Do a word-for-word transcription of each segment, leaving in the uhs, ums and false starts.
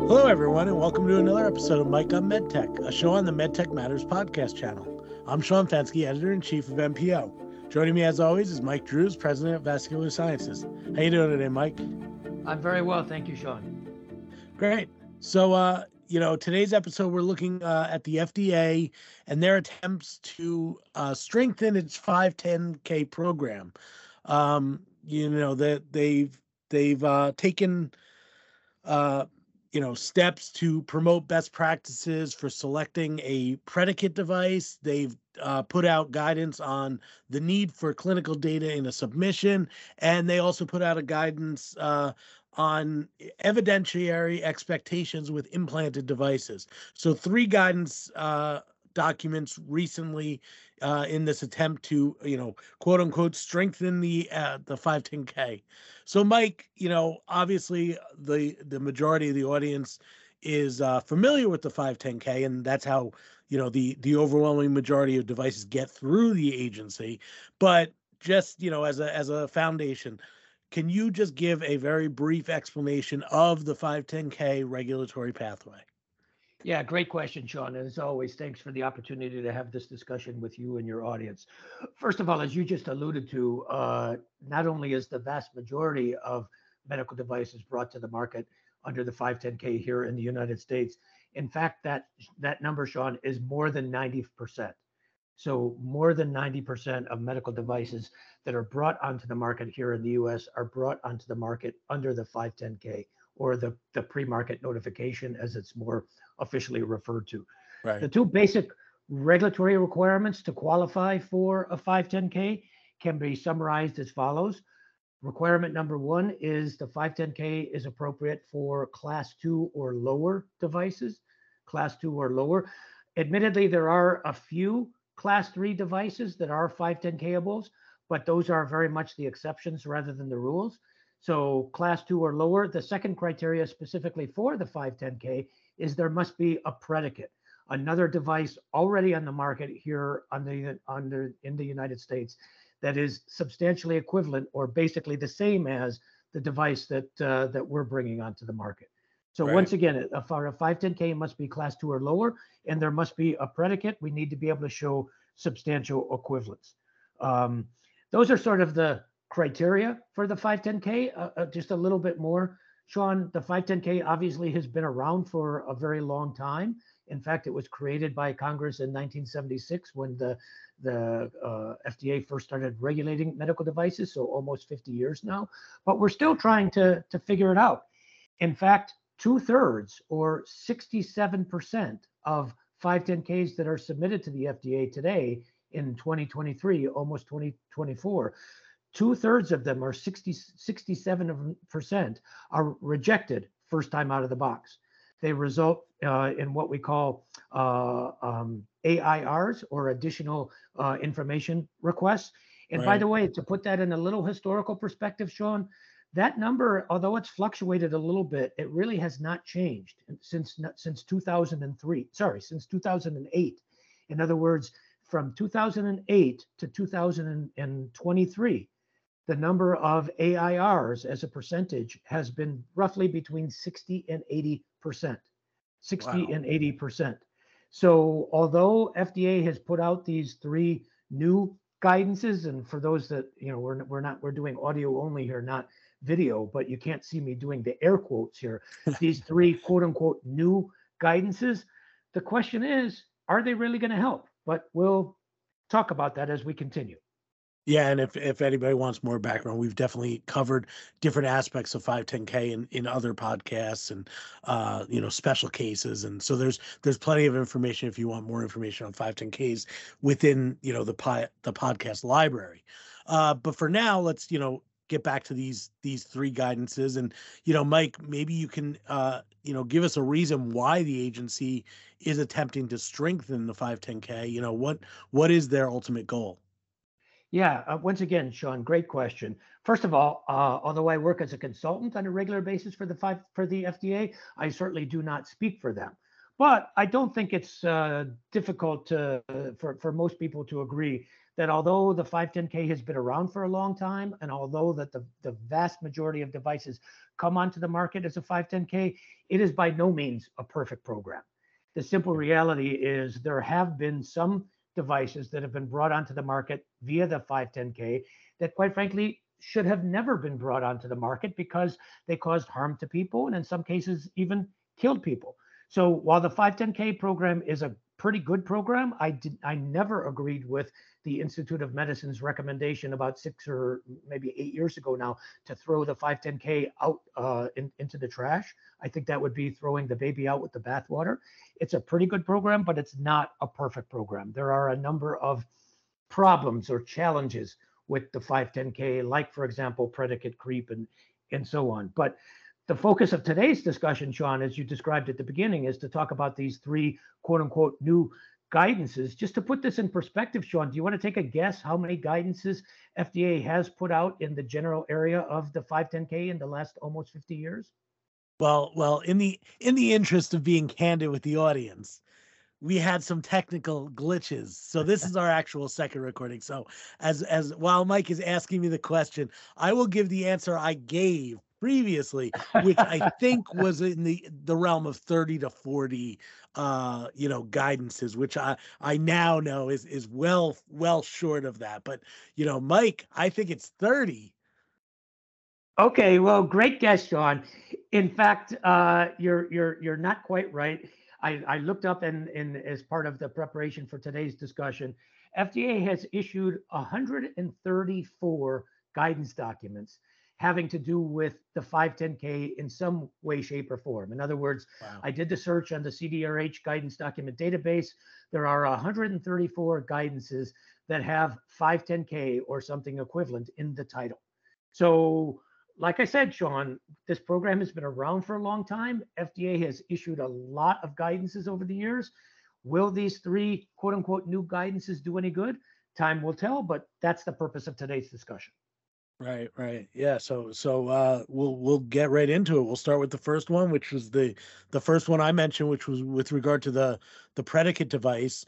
Hello, everyone, and welcome to another episode of Mike on MedTech, a show on the MedTech Matters podcast channel. I'm Sean Fensky, editor-in-chief of M P O. Joining me, as always, is Mike Drews, president of Vascular Sciences. How you doing today, Mike? I'm very well, thank you, Sean. Great. So, uh, you know, today's episode, we're looking uh, at the F D A and their attempts to uh, strengthen its five ten K program. Um, you know, that they've they've uh, taken uh, you know, steps to promote best practices for selecting a predicate device. They've uh, put out guidance on the need for clinical data in a submission, and they also put out a guidance uh, on evidentiary expectations with implanted devices. So three guidance uh, documents recently uh, in this attempt to, you know, quote unquote, strengthen the uh, the five ten K. So, Mike, you know, obviously the the majority of the audience is uh, familiar with the five ten K, and that's how, you know, the the overwhelming majority of devices get through the agency. But just, you know, as a as a foundation, can you just give a very brief explanation of the five ten K regulatory pathway? Yeah, great question, Sean. And as always, thanks for the opportunity to have this discussion with you and your audience. First of all, as you just alluded to, uh, not only is the vast majority of medical devices brought to the market under the five ten K here in the United States, in fact, that that number, Sean, is more than ninety percent. So more than ninety percent of medical devices that are brought onto the market here in the U S are brought onto the market under the five ten K, or the, the pre-market notification, as it's more officially referred to. Right. The two basic regulatory requirements to qualify for a five ten K can be summarized as follows. Requirement number one is the five ten K is appropriate for class two or lower devices, class two or lower. Admittedly, there are a few class three devices that are five ten K-ables, but those are very much the exceptions rather than the rules. So class two or lower. The second criteria specifically for the five ten K is there must be a predicate, another device already on the market here under, under in the United States that is substantially equivalent or basically the same as the device that uh, that we're bringing onto the market. So right. Once again, for a five ten K must be class two or lower, and there must be a predicate. We need to be able to show substantial equivalence. Um, those are sort of the criteria for the five ten K. Uh, uh, just a little bit more, Sean. The five ten K obviously has been around for a very long time. In fact, it was created by Congress in nineteen seventy-six when the the uh, F D A first started regulating medical devices. So almost fifty years now, but we're still trying to to figure it out. In fact, two-thirds or sixty-seven percent of five ten Ks that are submitted to the F D A today in twenty twenty-three, almost twenty twenty-four, two-thirds of them are sixty, sixty-seven percent are rejected first time out of the box. They result uh, in what we call uh, um, A I Rs, or additional uh, information requests. And right. By the way, to put that in a little historical perspective, Sean, that number, although it's fluctuated a little bit, it really has not changed since since two thousand three. Sorry, since two thousand eight. In other words, from two thousand eight to two thousand twenty-three, the number of A I Rs as a percentage has been roughly between sixty and eighty percent. sixty wow. And eighty percent. So although F D A has put out these three new guidances, and for those that, you know, we're we're not we're doing audio only here, not video, but you can't see me doing the air quotes here. These three quote unquote new guidances. The question is, are they really going to help? But we'll talk about that as we continue. Yeah, and if, if anybody wants more background, we've definitely covered different aspects of five ten K in, in other podcasts and uh, you know, special cases. And so there's there's plenty of information if you want more information on five ten Ks within, you know, the pi- the podcast library. Uh, but for now, let's, you know, get back to these these three guidances. And, you know, Mike, maybe you can uh, you know, give us a reason why the agency is attempting to strengthen the five ten K. You know, what what is their ultimate goal? Yeah, uh, once again, Sean, great question. First of all, uh, although I work as a consultant on a regular basis for the five for the F D A, I certainly do not speak for them. But I don't think it's uh, difficult to, uh, for for most people to agree that although the five ten K has been around for a long time, and although that the, the vast majority of devices come onto the market as a five ten K, it is by no means a perfect program. The simple reality is there have been some devices that have been brought onto the market via the five ten K that, quite frankly, should have never been brought onto the market because they caused harm to people and in some cases even killed people. So while the five ten K program is a pretty good program, I did I never agreed with the Institute of Medicine's recommendation about six or maybe eight years ago now to throw the five ten K out uh, in, into the trash. I think that would be throwing the baby out with the bathwater. It's a pretty good program, but it's not a perfect program. There are a number of problems or challenges with the five ten K, like, for example, predicate creep and, and so on. But the focus of today's discussion, Sean, as you described at the beginning, is to talk about these three quote unquote new guidances. Just to put this in perspective, Sean, do you want to take a guess how many guidances F D A has put out in the general area of the five ten K in the last almost fifty years? Well, well, in the in the interest of being candid with the audience, we had some technical glitches. So this is our actual second recording. So as as while Mike is asking me the question, I will give the answer I gave previously, which I think was in the the realm of thirty to forty uh you know guidances, which I I now know is is well well short of that. But you know, Mike, I think it's thirty. Okay, well, great guess, Sean. In fact, uh, you're you're you're not quite right. I, I looked up and in, in as part of the preparation for today's discussion, F D A has issued one hundred thirty-four guidance documents having to do with the five ten K in some way, shape, or form. In other words, Wow. I did the search on the C D R H guidance document database. There are one hundred thirty-four guidances that have five ten K or something equivalent in the title. So, like I said, Sean, this program has been around for a long time. F D A has issued a lot of guidances over the years. Will these three quote unquote new guidances do any good? Time will tell, but that's the purpose of today's discussion. Right, right. Yeah, so so uh we'll we'll get right into it. We'll start with the first one, which was the the first one I mentioned, which was with regard to the the predicate device.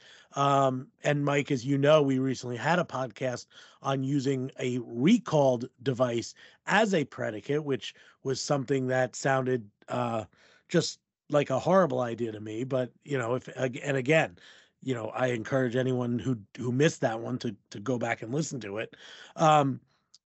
Um and Mike, as you know, we recently had a podcast on using a recalled device as a predicate, which was something that sounded uh just like a horrible idea to me. But you know, if and again, you know, I encourage anyone who who missed that one to to go back and listen to it. Um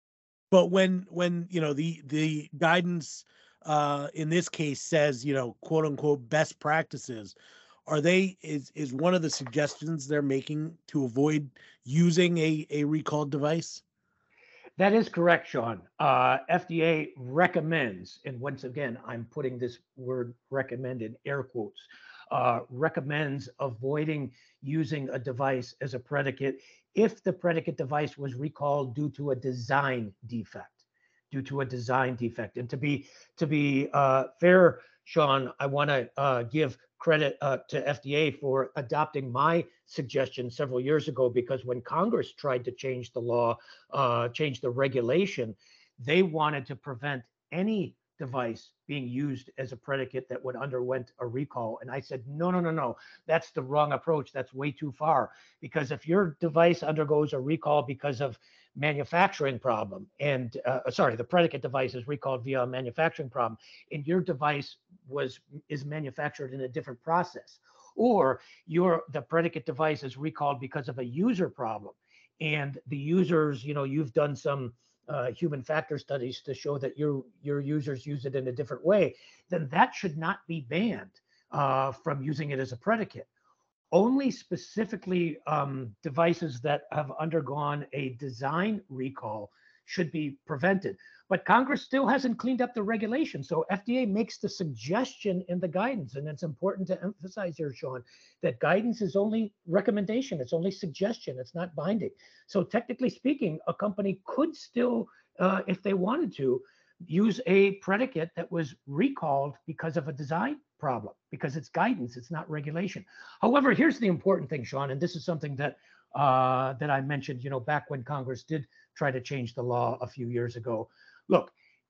But when when you know the the guidance uh, in this case says, you know, quote unquote best practices, are they is is one of the suggestions they're making to avoid using a a recalled device? That is correct, Sean. Uh, F D A recommends, and once again, I'm putting this word recommend in air quotes, uh, recommends avoiding using a device as a predicate if the predicate device was recalled due to a design defect, due to a design defect. And to be to be uh, fair, Sean, I want to uh, give credit uh, to F D A for adopting my suggestion several years ago, because when Congress tried to change the law, uh, change the regulation, they wanted to prevent any device being used as a predicate that would underwent a recall. And I said, no, no, no, no, that's the wrong approach. That's way too far. Because if your device undergoes a recall because of manufacturing problem, and uh, sorry, the predicate device is recalled via a manufacturing problem, and your device was is manufactured in a different process, or your the predicate device is recalled because of a user problem, and the users, you know, you've done some uh, human factor studies to show that your your users use it in a different way, then that should not be banned uh, from using it as a predicate. Only specifically um, devices that have undergone a design recall should be prevented. But Congress still hasn't cleaned up the regulation. So F D A makes the suggestion in the guidance. And it's important to emphasize here, Sean, that guidance is only recommendation. It's only suggestion. It's not binding. So technically speaking, a company could still, uh, if they wanted to, use a predicate that was recalled because of a design problem, because it's guidance, it's not regulation. However, here's the important thing, Sean, and this is something that uh, that I mentioned, you know, back when Congress did try to change the law a few years ago. Look,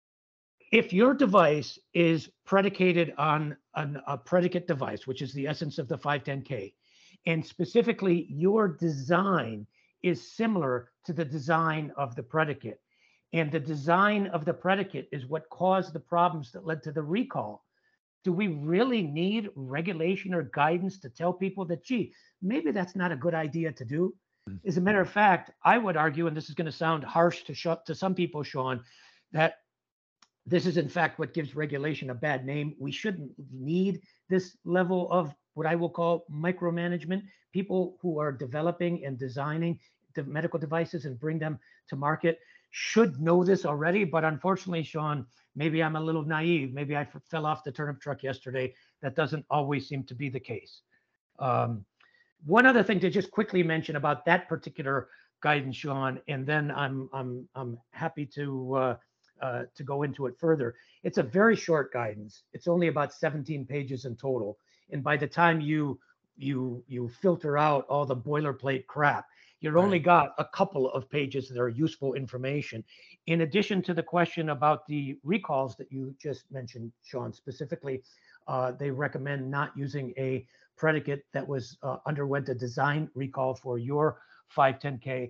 if your device is predicated on an, a predicate device, which is the essence of the five ten K, and specifically your design is similar to the design of the predicate. And the design of the predicate is what caused the problems that led to the recall. Do we really need regulation or guidance to tell people that, gee, maybe that's not a good idea to do? As a matter of fact, I would argue, and this is going to sound harsh to, sh- to some people, Sean, that this is in fact what gives regulation a bad name. We shouldn't need this level of what I will call micromanagement. People who are developing and designing the medical devices and bring them to market should know this already. But unfortunately, Sean, maybe I'm a little naive. Maybe I f- fell off the turnip truck yesterday. That doesn't always seem to be the case. Um, one other thing to just quickly mention about that particular guidance, Sean, and then I'm I'm I'm happy to uh, uh, to go into it further. It's a very short guidance. It's only about seventeen pages in total, and by the time you you you filter out all the boilerplate crap, you've only Right. got a couple of pages that are useful information. In addition to the question about the recalls that you just mentioned, Sean, specifically, uh, they recommend not using a predicate that was uh, underwent a design recall for your five ten K.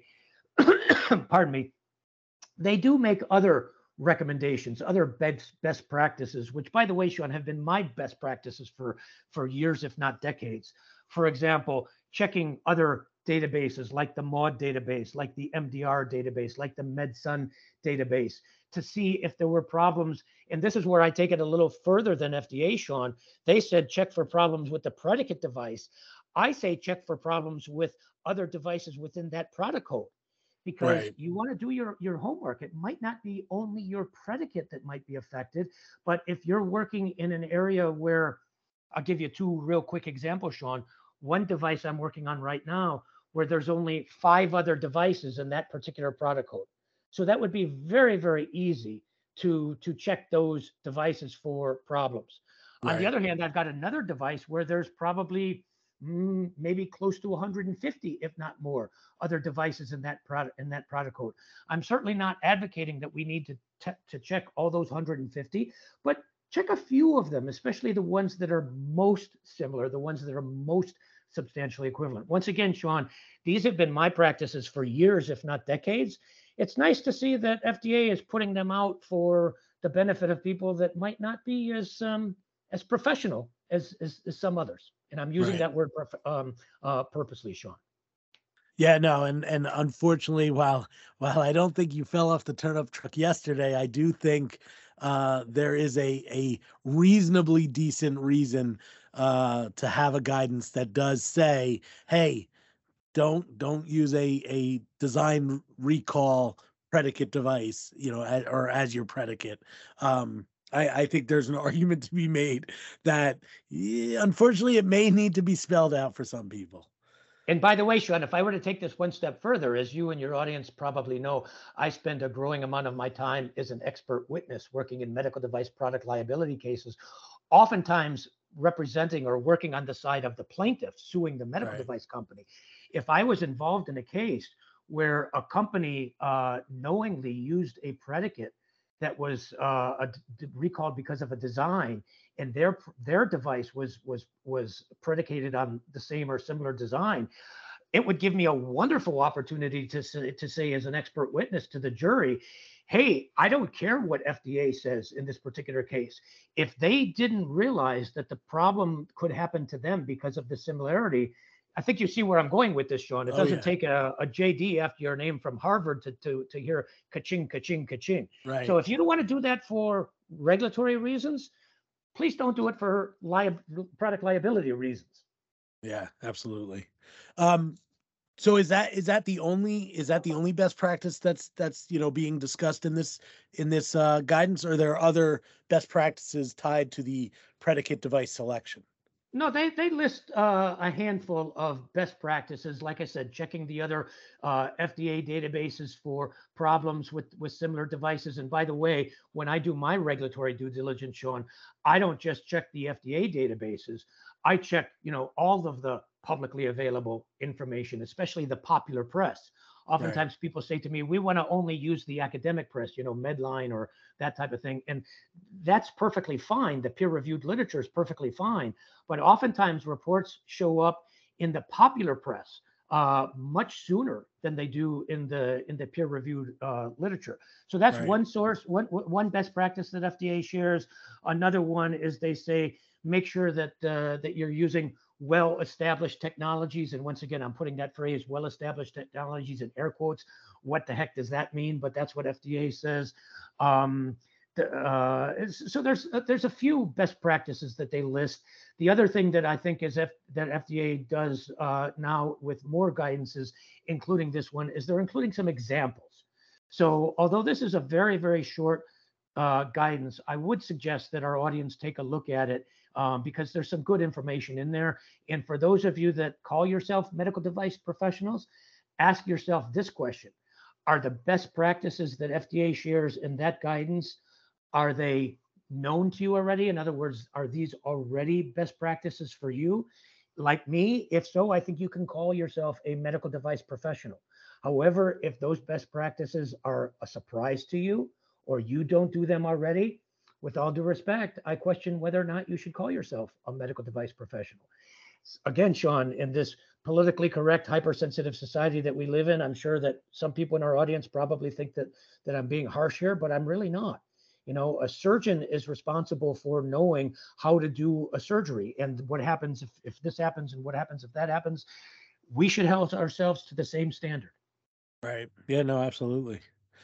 Pardon me. They do make other recommendations, other best best practices, which, by the way, Sean, have been my best practices for for years, if not decades. For example, checking other databases like the MAUDE database, like the M D R database, like the MedSun database, to see if there were problems. And this is where I take it a little further than F D A, Sean. They said check for problems with the predicate device. I say check for problems with other devices within that product code, because Right. you want to do your, your homework. It might not be only your predicate that might be affected, but if you're working in an area where, I'll give you two real quick examples, Sean. One device I'm working on right now where there's only five other devices in that particular product code. So that would be very, very easy to, to check those devices for problems. On the Right. other hand, I've got another device where there's probably mm, maybe close to one hundred fifty, if not more, other devices in that product in that product code. I'm certainly not advocating that we need to te- to check all those one hundred fifty, but check a few of them, especially the ones that are most similar, the ones that are most substantially equivalent. Once again, Sean, these have been my practices for years, if not decades. It's nice to see that F D A is putting them out for the benefit of people that might not be as um, as professional as, as, as some others. And I'm using Right. that word um, uh, purposely, Sean. Yeah, no, and and unfortunately, while while I don't think you fell off the turnip truck yesterday, I do think uh, there is a a reasonably decent reason uh, to have a guidance that does say, "Hey, don't don't use a a design recall predicate device, you know, a, or as your predicate." Um, I, I think there's an argument to be made that, yeah, unfortunately, it may need to be spelled out for some people. And by the way, Sean, if I were to take this one step further, as you and your audience probably know, I spend a growing amount of my time as an expert witness working in medical device product liability cases, oftentimes representing or working on the side of the plaintiff suing the medical Right. device company. If I was involved in a case where a company uh, knowingly used a predicate that was uh, a, d- recalled because of a design, and their their device was was was predicated on the same or similar design, it would give me a wonderful opportunity to say, to say as an expert witness to the jury, hey, I don't care what F D A says in this particular case. If they didn't realize that the problem could happen to them because of the similarity, I think you see where I'm going with this, Sean. It Oh doesn't yeah. take a, a J D after your name from Harvard to, to, to hear ka-ching, ka-ching, ka-ching. So Right. if you don't want to do that for regulatory reasons, please don't do it for li- product liability reasons. Yeah, absolutely. Um, so is that is that the only is that the only best practice that's that's you know being discussed in this in this uh, guidance, or are there other best practices tied to the predicate device selection? No, they they list uh, a handful of best practices. Like I said, checking the other uh, F D A databases for problems with with similar devices. And by the way, when I do my regulatory due diligence, Sean, I don't just check the F D A databases. I check, you know, all of the publicly available information, especially the popular press. Right. Oftentimes, people say to me, "We want to only use the academic press, you know, Medline or that type of thing," and that's perfectly fine. The peer-reviewed literature is perfectly fine, but oftentimes reports show up in the popular press uh, much sooner than they do in the in the peer-reviewed uh, literature. So that's Right. one source, one one best practice that F D A shares. Another one is they say make sure that uh, that you're using well-established technologies. And once again, I'm putting that phrase "well-established technologies" in air quotes. What the heck does that mean? But that's what F D A says. Um, the, uh, so there's there's a few best practices that they list. The other thing that I think is F, that F D A does uh, now with more guidances, including this one, is they're including some examples. So although this is a very, very short uh, guidance, I would suggest that our audience take a look at it um, because there's some good information in there. And for those of you that call yourself medical device professionals, ask yourself this question. Are the best practices that F D A shares in that guidance, are they known to you already? In other words, are these already best practices for you? Like me, if so, I think you can call yourself a medical device professional. However, if those best practices are a surprise to you or you don't do them already, with all due respect, I question whether or not you should call yourself a medical device professional. Again, Sean, in this politically correct, hypersensitive society that we live in, I'm sure that some people in our audience probably think that that I'm being harsh here, but I'm really not. You know, a surgeon is responsible for knowing how to do a surgery and what happens if, if this happens and what happens if that happens. We should hold ourselves to the same standard. Right. Yeah, no, absolutely.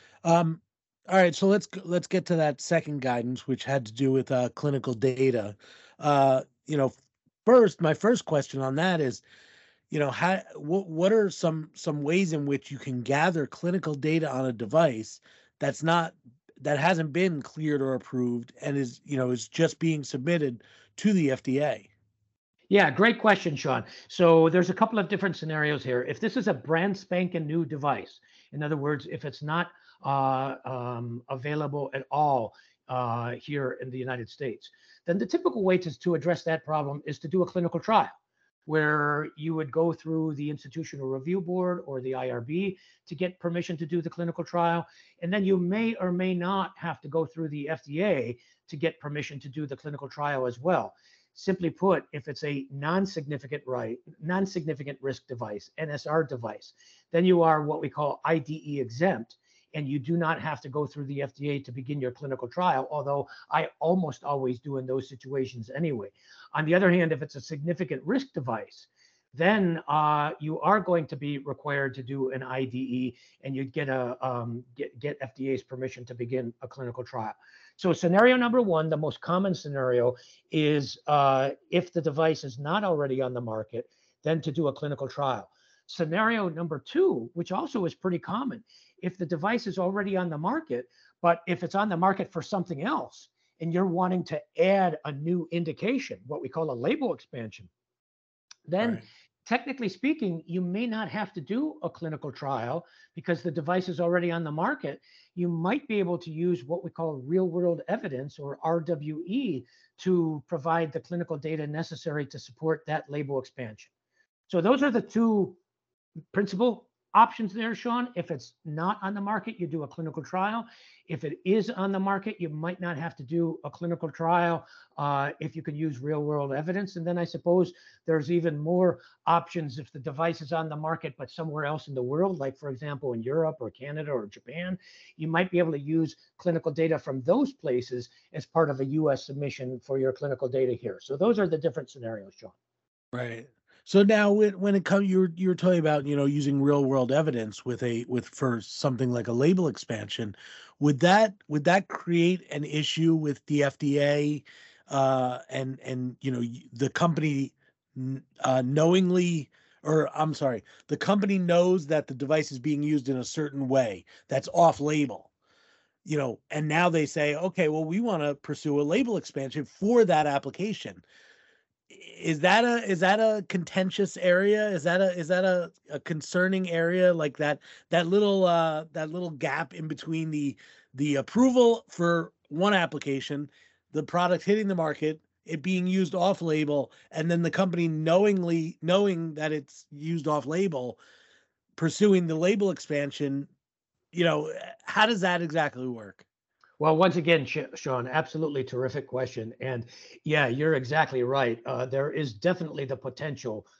Um, all right, so let's let's get to that second guidance, which had to do with uh, clinical data. Uh, you know, first, my first question on that is, you know, how what what are some some ways in which you can gather clinical data on a device that's not that hasn't been cleared or approved and is, you know, is just being submitted to the F D A? Yeah, great question, Sean. So there's a couple of different scenarios here. If this is a brand spanking new device, in other words, if it's not uh, um, available at all uh, here in the United States, then the typical way to, to address that problem is to do a clinical trial where you would go through the Institutional Review Board or the I R B to get permission to do the clinical trial. And then you may or may not have to go through the F D A to get permission to do the clinical trial as well. Simply put, if it's a non-significant right, non-significant risk device, N S R device, then you are what we call I D E exempt, and you do not have to go through the F D A to begin your clinical trial, although I almost always do in those situations anyway. On the other hand, if it's a significant risk device, then uh, you are going to be required to do an I D E, and you'd get a um, get, get F D A's permission to begin a clinical trial. So scenario number one, the most common scenario, is uh, if the device is not already on the market, then to do a clinical trial. Scenario number two, which also is pretty common, if the device is already on the market, but if it's on the market for something else, and you're wanting to add a new indication, what we call a label expansion, then Right. technically speaking, you may not have to do a clinical trial because the device is already on the market. You might be able to use what we call real world evidence, or R W E, to provide the clinical data necessary to support that label expansion. So those are the two principal options there, Sean. If it's not on the market, you do a clinical trial. If it is on the market, you might not have to do a clinical trial uh, if you can use real world evidence. And then I suppose there's even more options if the device is on the market, but somewhere else in the world, like for example, in Europe or Canada or Japan, you might be able to use clinical data from those places as part of a U S submission for your clinical data here. So those are the different scenarios, Sean. Right. So now when when it comes, you were you were talking about, you know, using real world evidence with a with for something like a label expansion. Would that would that create an issue with the F D A uh, and and you know y- the company n- uh, knowingly, or I'm sorry, the company knows that the device is being used in a certain way that's off label, you know, and now they say, okay, well, we want to pursue a label expansion for that application. Is that a is that a contentious area? Is that a is that a, a concerning area, like that that little uh that little gap in between the the approval for one application, the product hitting the market, it being used off label, and then the company knowingly knowing that it's used off label, pursuing the label expansion, you know, how does that exactly work? Well, once again, Sean, absolutely terrific question. And yeah, you're exactly right. Uh, there is definitely the potential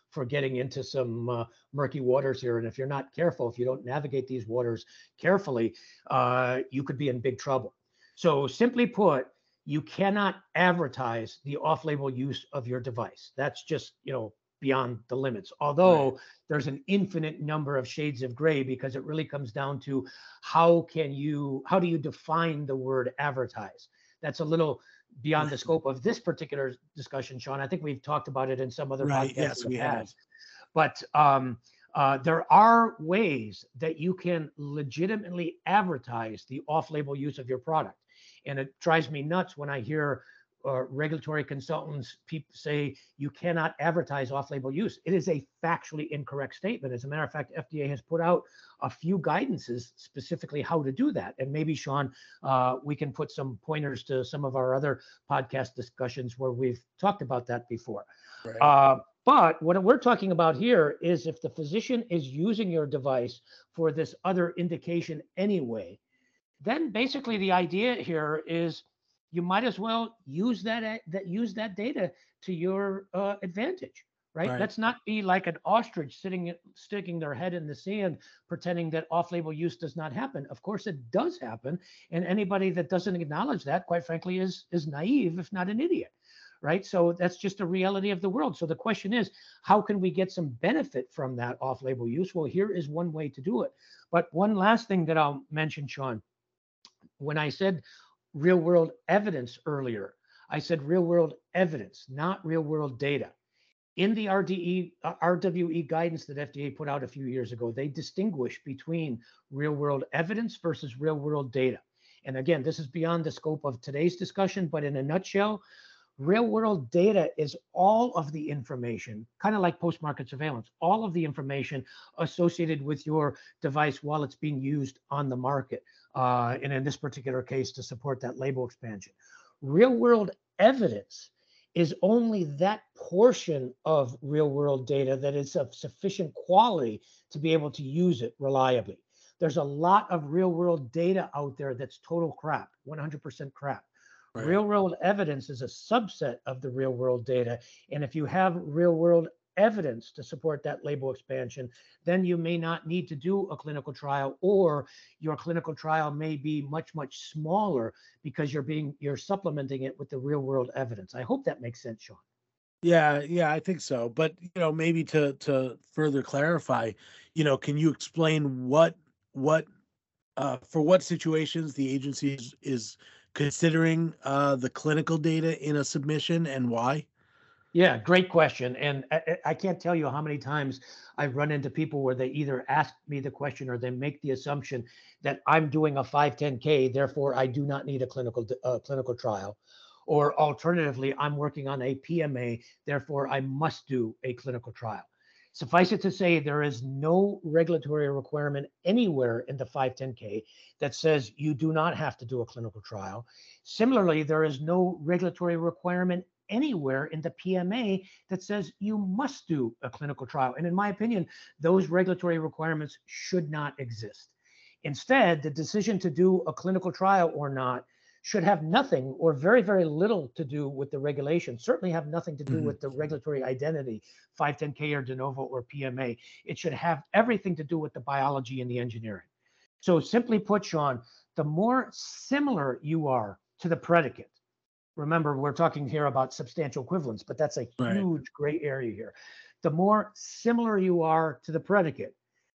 for getting into some uh, murky waters here. And if you're not careful, if you don't navigate these waters carefully, uh, you could be in big trouble. So simply put, you cannot advertise the off-label use of your device. That's just, you know, beyond the limits. Although right. there's an infinite number of shades of gray, because it really comes down to how can you, how do you define the word advertise? That's a little beyond the scope of this particular discussion, Sean. I think we've talked about it in some other right. podcasts Yes, in the we past. have. But um, uh, there are ways that you can legitimately advertise the off-label use of your product. And it drives me nuts when I hear uh, regulatory consultants people say you cannot advertise off-label use. It is a factually incorrect statement. As a matter of fact, F D A has put out a few guidances specifically how to do that. And maybe, Sean, uh, we can put some pointers to some of our other podcast discussions where we've talked about that before. Right. Uh, but what we're talking about here is if the physician is using your device for this other indication anyway, then basically the idea here is you might as well use that that use that data to your uh, advantage, right? Right. Let's not be like an ostrich sitting sticking their head in the sand, pretending that off-label use does not happen. Of course, it does happen, and anybody that doesn't acknowledge that, quite frankly, is is naive, if not an idiot, right? So that's just a reality of the world. So the question is, how can we get some benefit from that off-label use? Well, here is one way to do it. But one last thing that I'll mention, Sean. When I said real world evidence earlier, I said real world evidence, not real world data. In the R D E, uh, R W E guidance that F D A put out a few years ago, they distinguish between real world evidence versus real world data. And again, this is beyond the scope of today's discussion, but in a nutshell, real world data is all of the information, kind of like post-market surveillance, all of the information associated with your device while it's being used on the market. Uh, and in this particular case, to support that label expansion. Real world evidence is only that portion of real world data that is of sufficient quality to be able to use it reliably. There's a lot of real world data out there that's total crap, one hundred percent crap. Right. Real world evidence is a subset of the real world data. And if you have real world evidence to support that label expansion, then you may not need to do a clinical trial, or your clinical trial may be much, much smaller because you're being you're supplementing it with the real world evidence. I hope that makes sense, Sean. Yeah, yeah, I think so. But you know, maybe to to further clarify, you know, can you explain what what uh, for what situations the agency is, is considering uh, the clinical data in a submission and why? Yeah, great question. And I, I can't tell you how many times I've run into people where they either ask me the question or they make the assumption that I'm doing a five ten K, therefore I do not need a clinical uh, clinical trial. Or alternatively, I'm working on a P M A, therefore I must do a clinical trial. Suffice it to say, there is no regulatory requirement anywhere in the five ten K that says you do not have to do a clinical trial. Similarly, there is no regulatory requirement anywhere in the P M A that says you must do a clinical trial. And in my opinion, those regulatory requirements should not exist. Instead, the decision to do a clinical trial or not should have nothing or very, very little to do with the regulation, certainly have nothing to do mm-hmm. with the regulatory identity, five ten K or de novo or P M A. It should have everything to do with the biology and the engineering. So simply put, Sean, the more similar you are to the predicate, remember, we're talking here about substantial equivalence, but that's a right. huge gray area here. The more similar you are to the predicate,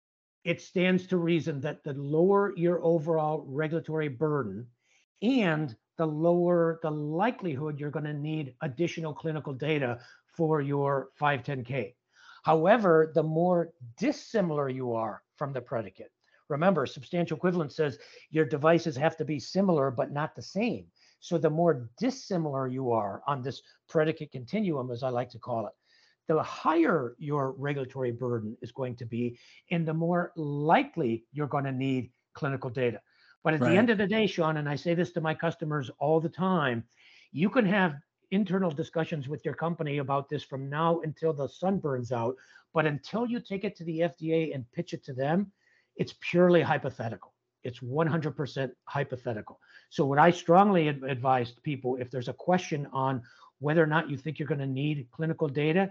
it stands to reason that the lower your overall regulatory burden and the lower the likelihood you're going to need additional clinical data for your five ten K. However, the more dissimilar you are from the predicate, remember, substantial equivalence says your devices have to be similar but not the same. So the more dissimilar you are on this predicate continuum, as I like to call it, the higher your regulatory burden is going to be, and the more likely you're going to need clinical data. But at right. the end of the day, Sean, and I say this to my customers all the time, you can have internal discussions with your company about this from now until the sun burns out. But until you take it to the F D A and pitch it to them, it's purely hypothetical. It's one hundred percent hypothetical. So what I strongly advise people, if there's a question on whether or not you think you're going to need clinical data,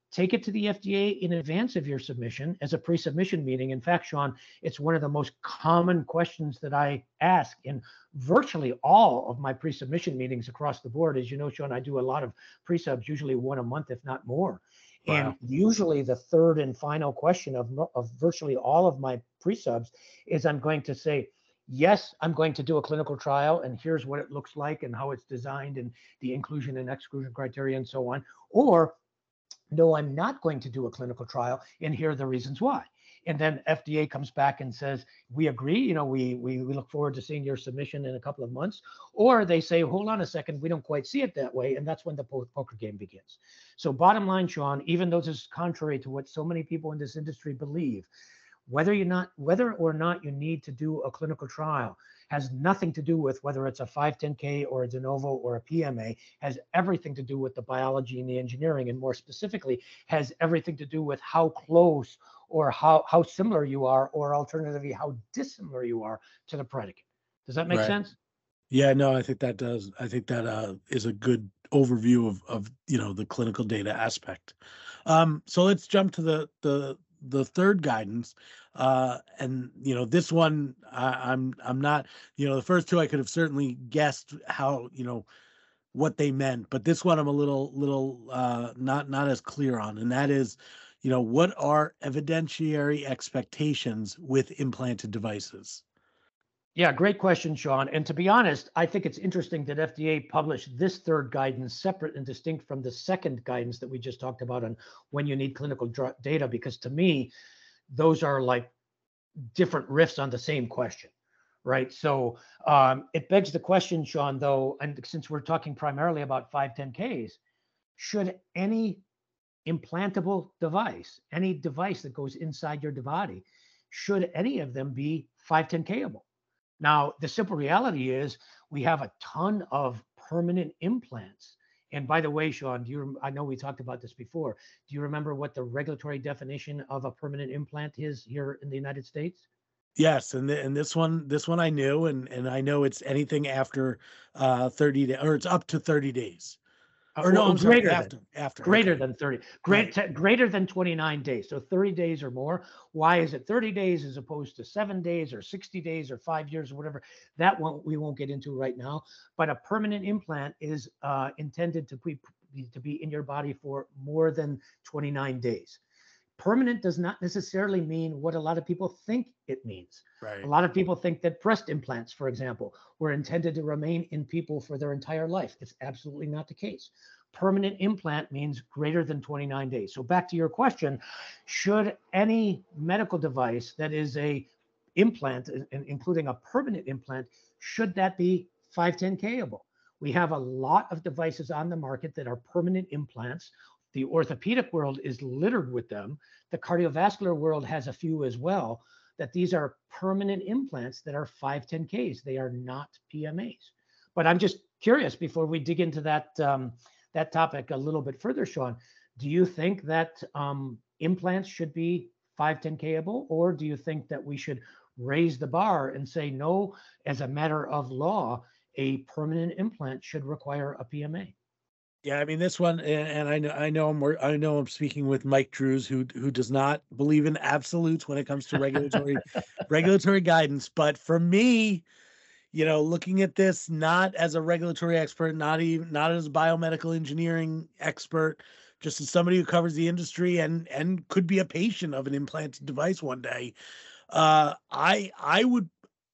take it to the F D A in advance of your submission as a pre-submission meeting. In fact, Sean, it's one of the most common questions that I ask in virtually all of my pre-submission meetings across the board. As you know, Sean, I do a lot of pre-subs, usually one a month, if not more. Wow. And usually the third and final question of, of virtually all of my pre-subs is I'm going to say, yes, I'm going to do a clinical trial, and here's what it looks like and how it's designed and the inclusion and exclusion criteria and so on. Or, no, I'm not going to do a clinical trial, and here are the reasons why. And then F D A comes back and says, we agree, you know, we, we, we look forward to seeing your submission in a couple of months. Or they say, hold on a second, we don't quite see it that way. And that's when the poker game begins. So bottom line, Sean, even though this is contrary to what so many people in this industry believe, whether you're not, whether or not you need to do a clinical trial has nothing to do with whether it's a five ten K or a de novo or a P M A, has everything to do with the biology and the engineering, and more specifically, has everything to do with how close or how, how similar you are, or alternatively, how dissimilar you are to the predicate. Does that make Right. sense? Yeah, no, I think that does. I think that uh, is a good overview of, of, you know, the clinical data aspect. Um, so let's jump to the, the, the third guidance. Uh, and, you know, this one, I, I'm, I'm not, you know, the first two, I could have certainly guessed how, you know, what they meant, but this one I'm a little, little, uh, not, not as clear on. And that is, you know, what are evidentiary expectations with implanted devices? Yeah, great question, Sean. And to be honest, I think it's interesting that F D A published this third guidance separate and distinct from the second guidance that we just talked about on when you need clinical dr- data, because to me, those are like different riffs on the same question, right? So um, it begs the question, Sean, though, and since we're talking primarily about five ten Ks, should any implantable device, any device that goes inside your body, should any of them be five ten K-able? Now, the simple reality is we have a ton of permanent implants. And by the way, Sean, do you, I know we talked about this before. Do you remember what the regulatory definition of a permanent implant is here in the United States? Yes, and the, and this one, this one I knew, and and I know it's anything after uh thirty days, or it's up to thirty days. Uh, Or no, well, I'm sorry, greater after, than, after, greater okay. than thirty, great, Right. te- greater than twenty-nine days. So thirty days or more. Why is it thirty days as opposed to seven days or sixty days or five years or whatever? That one we won't get into right now. But a permanent implant is uh, intended to be to be in your body for more than twenty-nine days. Permanent does not necessarily mean what a lot of people think it means. Right. A lot of people think that breast implants, for example, were intended to remain in people for their entire life. It's absolutely not the case. Permanent implant means greater than twenty-nine days. So back to your question, should any medical device that is a implant, including a permanent implant, should that be five ten K-able? We have a lot of devices on the market that are permanent implants. The orthopedic world is littered with them. The cardiovascular world has a few as well, that these are permanent implants that are five ten Ks. They are not P M As. But I'm just curious, before we dig into that, um, that topic a little bit further, Sean, do you think that um, implants should be five ten K-able, or do you think that we should raise the bar and say, no, as a matter of law, a permanent implant should require a P M A? Yeah, I mean this one, and, and I know I know I'm wor- I know I'm speaking with Mike Drews, who who does not believe in absolutes when it comes to regulatory regulatory guidance. But for me, you know, looking at this not as a regulatory expert, not even not as a biomedical engineering expert, just as somebody who covers the industry and and could be a patient of an implanted device one day, uh, I I would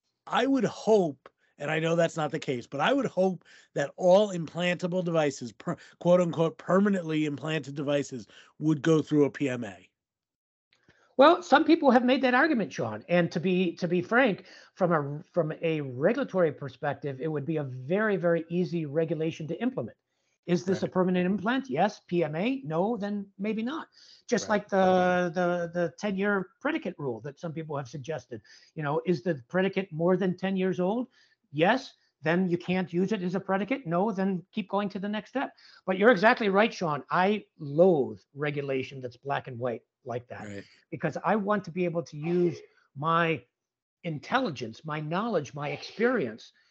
I would hope, and I know that's not the case, but I would hope that all implantable devices, per, quote unquote, permanently implanted devices, would go through a P M A. Well, some people have made that argument, Sean. And to be to be frank, from a from a regulatory perspective, it would be a very, very easy regulation to implement. Is this a Right. permanent implant? Yes. P M A? No, then maybe not. Just Right. like the the the ten-year predicate rule that some people have suggested. You know, is the predicate more than ten years old? Yes. Then you can't use it as a predicate. No, then keep going to the next step. But you're exactly right, Sean. I loathe regulation that's black and white like that, Right. because I want to be able to use my intelligence, my knowledge, my experience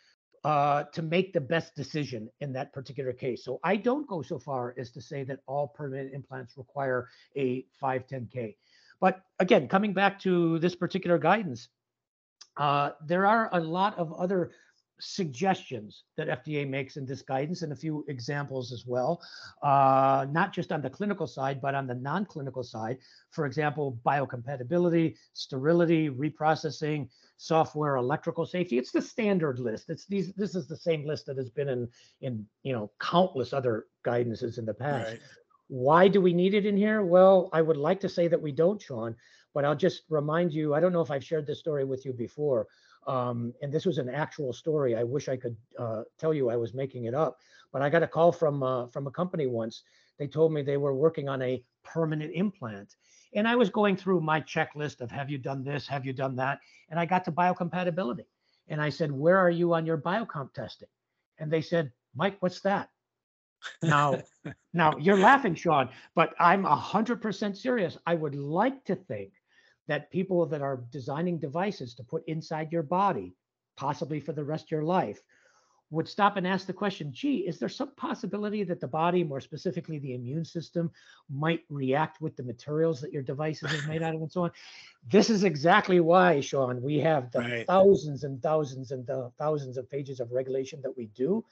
uh, to make the best decision in that particular case. So I don't go so far as to say that all permanent implants require a five ten K. But again, coming back to this particular guidance, uh, there are a lot of other suggestions that F D A makes in this guidance and a few examples as well, uh, not just on the clinical side, but on the non-clinical side. For example, biocompatibility, sterility, reprocessing, software, electrical safety. It's the standard list. It's these. This is the same list that has been in in you know countless other guidances in the past. Right. Why do we need it in here? Well, I would like to say that we don't, Sean, but I'll just remind you. I don't know if I've shared this story with you before. Um, and this was an actual story. I wish I could uh, tell you I was making it up, but I got a call from uh, from a company once. They told me they were working on a permanent implant, and I was going through my checklist of have you done this, have you done that, and I got to biocompatibility, and I said, where are you on your biocomp testing? And they said, Mike, what's that? Now, now you're laughing, Sean, but I'm a hundred percent serious. I would like to think that people that are designing devices to put inside your body, possibly for the rest of your life, would stop and ask the question, gee, is there some possibility that the body, more specifically the immune system, might react with the materials that your devices is made out of and so on? This is exactly why, Sean, we have the Right. thousands and thousands and the thousands of pages of regulation that we do.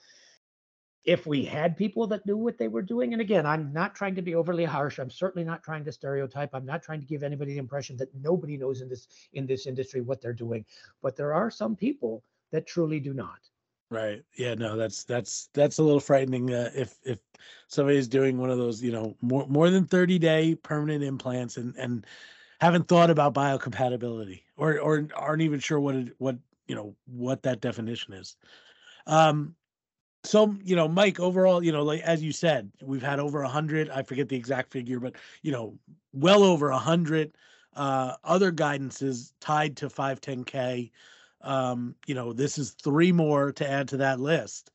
If we had people that knew what they were doing, and again, I'm not trying to be overly harsh. I'm certainly not trying to stereotype. I'm not trying to give anybody the impression that nobody knows in this in this industry what they're doing. But there are some people that truly do not. Right. Yeah, no, that's that's that's a little frightening uh, if if somebody's doing one of those, you know, more more than thirty day permanent implants and and haven't thought about biocompatibility or or aren't even sure what it, what, you know, what that definition is. Um so, you know, Mike, overall, you know, like as you said, we've had over a hundred, I forget the exact figure, but you know, well over a hundred uh other guidances tied to five ten K. Um, you know, this is three more to add to that list.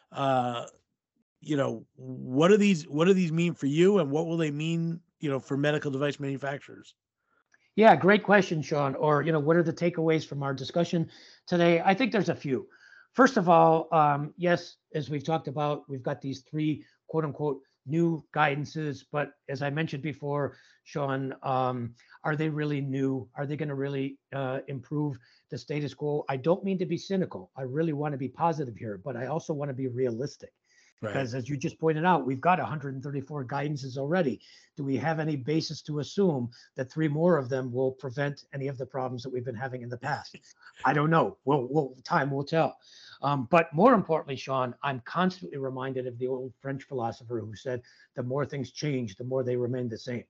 Uh, you know, what do these what do these mean for you, and what will they mean, you know, for medical device manufacturers? Yeah, great question, Sean. Or, you know, what are the takeaways from our discussion today? I think there's a few. First of all, um, yes, as we've talked about, we've got these three quote unquote new guidances. But as I mentioned before, Sean, um, are they really new? Are they going to really uh, improve the status quo? I don't mean to be cynical. I really want to be positive here, but I also want to be realistic. Right. Because as you just pointed out, we've got one hundred thirty-four guidances already. Do we have any basis to assume that three more of them will prevent any of the problems that we've been having in the past? I don't know. Well, well time will tell. Um, but more importantly, Sean, I'm constantly reminded of the old French philosopher who said, the more things change, the more they remain the same.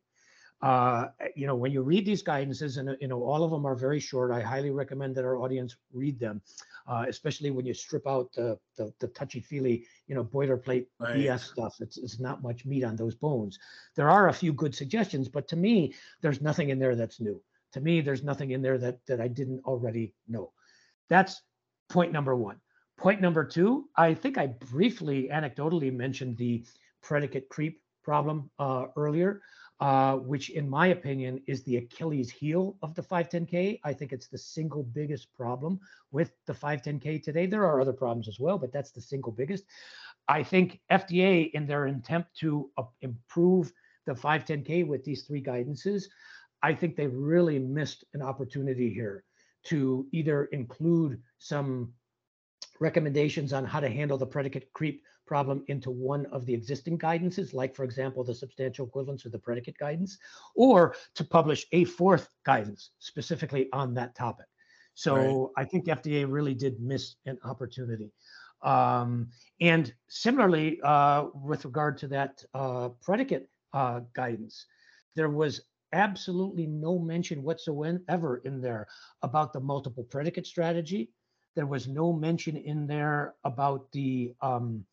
Uh, you know, when you read these guidances, and you know, all of them are very short. I highly recommend that our audience read them, uh, especially when you strip out the the, the touchy-feely, you know, boilerplate Right. B S stuff. It's it's not much meat on those bones. There are a few good suggestions, but to me, there's nothing in there that's new. To me, there's nothing in there that that I didn't already know. That's point number one. Point number two, I think I briefly, anecdotally mentioned the predicate creep problem uh, earlier. Uh, which in my opinion is the Achilles heel of the five ten K. I think it's the single biggest problem with the five ten K today. There are other problems as well, but that's the single biggest. I think F D A, in their attempt to uh, improve the five ten K with these three guidances, I think they really missed an opportunity here to either include some recommendations on how to handle the predicate creep problem into one of the existing guidances, like, for example, the substantial equivalence or the predicate guidance, or to publish a fourth guidance specifically on that topic. So right. I think F D A really did miss an opportunity. Um, and similarly, uh, with regard to that uh, predicate uh, guidance, there was absolutely no mention whatsoever in there about the multiple predicate strategy. There was no mention in there about the um,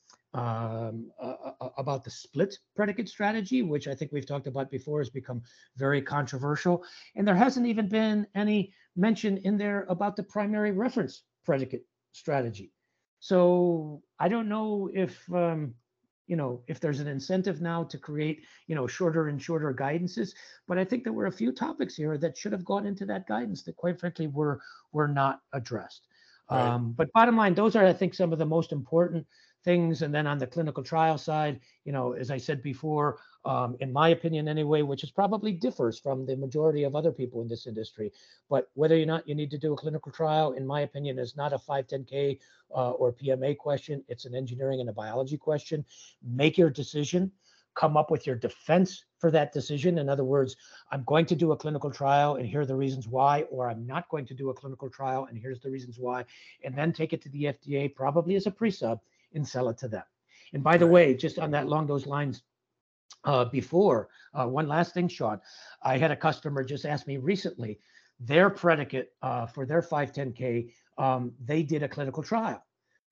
um, uh, uh, about the split predicate strategy, which I think we've talked about before, has become very controversial. And there hasn't even been any mention in there about the primary reference predicate strategy. So I don't know if um, you know if there's an incentive now to create you know shorter and shorter guidances, but I think there were a few topics here that should have gone into that guidance that, quite frankly, were were not addressed. Right. Um, but bottom line, those are, I think, some of the most important things. And then on the clinical trial side, you know, as I said before, um, in my opinion anyway, which is probably differs from the majority of other people in this industry, but whether or not you need to do a clinical trial, in my opinion, is not a five ten K uh, or P M A question. It's an engineering and a biology question. Make your decision. Come up with your defense for that decision. In other words, I'm going to do a clinical trial and here are the reasons why, or I'm not going to do a clinical trial and here's the reasons why, and then take it to the F D A, probably as a pre-sub, and sell it to them. And by the Right. way, just on that, along those lines, uh, before, uh, one last thing, Sean, I had a customer just ask me recently, their predicate uh, for their five ten K, um, they did a clinical trial.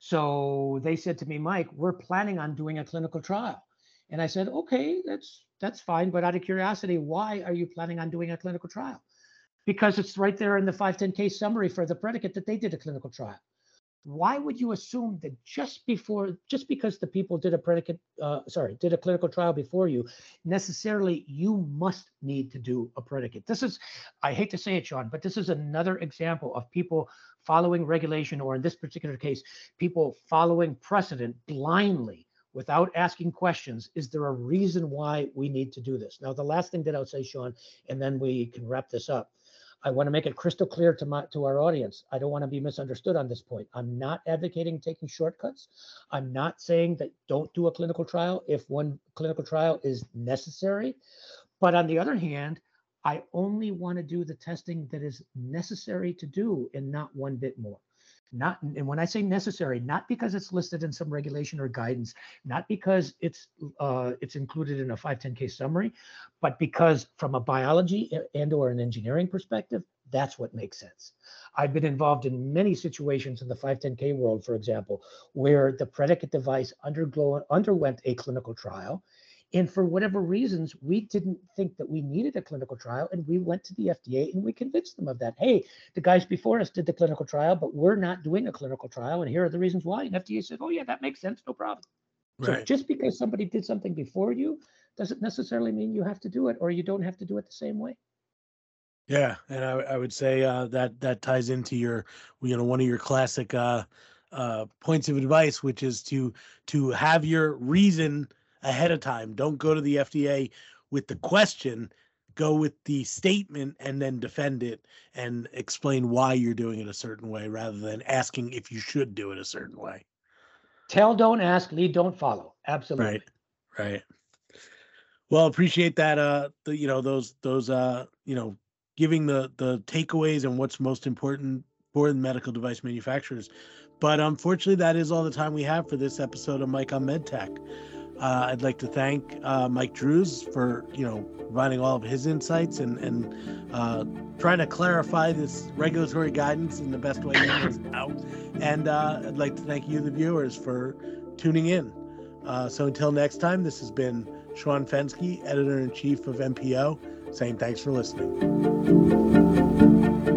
So they said to me, Mike, we're planning on doing a clinical trial. And I said, okay, that's that's fine. But out of curiosity, why are you planning on doing a clinical trial? Because it's right there in the five ten K summary for the predicate that they did a clinical trial. Why would you assume that just before, just because the people did a predicate, uh, sorry, did a clinical trial before you, necessarily you must need to do a predicate? This is, I hate to say it, Sean, but this is another example of people following regulation, or in this particular case, people following precedent blindly without asking questions. Is there a reason why we need to do this? Now, the last thing that I'll say, Sean, and then we can wrap this up. I want to make it crystal clear to my to our audience. I don't want to be misunderstood on this point. I'm not advocating taking shortcuts. I'm not saying that don't do a clinical trial if one clinical trial is necessary. But on the other hand, I only want to do the testing that is necessary to do and not one bit more. Not, and when I say necessary, not because it's listed in some regulation or guidance, not because it's uh, it's included in a five ten K summary, but because from a biology and or an engineering perspective, that's what makes sense. I've been involved in many situations in the five ten K world, for example, where the predicate device undergo, underwent a clinical trial. And for whatever reasons, we didn't think that we needed a clinical trial. And we went to the F D A and we convinced them of that. Hey, the guys before us did the clinical trial, but we're not doing a clinical trial. And here are the reasons why. And F D A said, oh, yeah, that makes sense. No problem. Right. So just because somebody did something before you doesn't necessarily mean you have to do it, or you don't have to do it the same way. Yeah. And I, I would say uh, that that ties into your, you know, one of your classic uh, uh, points of advice, which is to to have your reason ahead of time. Don't go to the F D A with the question, go with the statement and then defend it and explain why you're doing it a certain way rather than asking if you should do it a certain way. Tell, don't ask, lead, don't follow. Absolutely. Right. Right. Well, appreciate that. Uh, the, you know, those, those, uh, you know, giving the, the takeaways and what's most important for the medical device manufacturers. But unfortunately, that is all the time we have for this episode of Mike on MedTech. Uh, I'd like to thank uh, Mike Drues for, you know, providing all of his insights and, and uh, trying to clarify this regulatory guidance in the best way he knows how. And uh, I'd like to thank you, the viewers, for tuning in. Uh, so until next time, this has been Sean Fenske, Editor-in-Chief of M P O, saying thanks for listening.